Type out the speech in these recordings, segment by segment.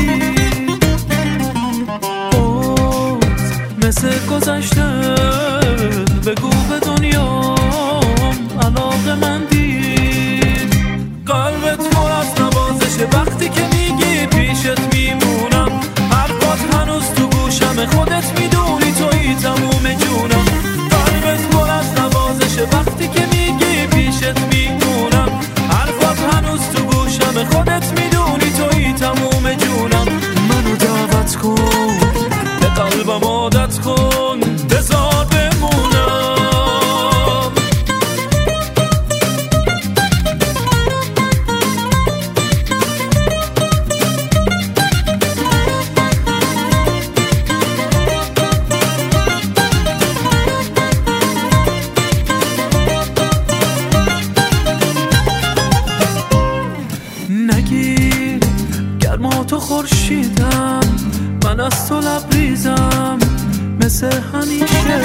مثل گذشته بگو به دنیام علاقه‌مندی. قلبت پر از نوازشه وقتی که میگی پیشت میمونم. حرفات هنوز تو گوشم خودت میدونی تویی تموم جونم. قلبت پر از نوازشه وقتی که میگی پیشت میمونم. حرفات هنوز تو گوشم خودت میدونی تویی تموم جونم. منو دعوت کن به قلبم عادت کن بذار بمونم. نگیر گرما تو خورشیدم، من از تو لبریزم مثل همیشه.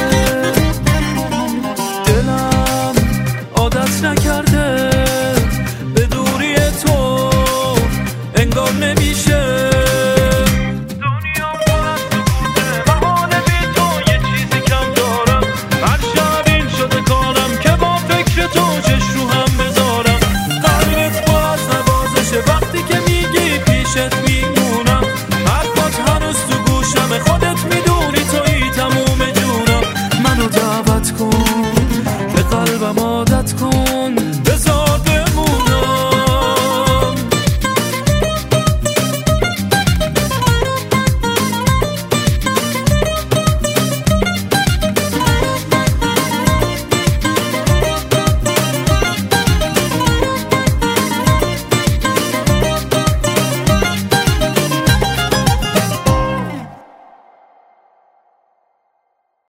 دلم عادت نکرده به دوری تو، انگار نمیشه. دنیا پر از سکوته بهانه بی تو یه چیزی کم دارم. هر شب این شده کارم که با فکر تو چش رو هم بذارم. قلبت پر از نوازشه وقتی که میگی پیشت میمونم. حرفات هنوز تو گوشم خودت میدونی تویی تموم جونم. منو دعوت کن به قلبم عادت کن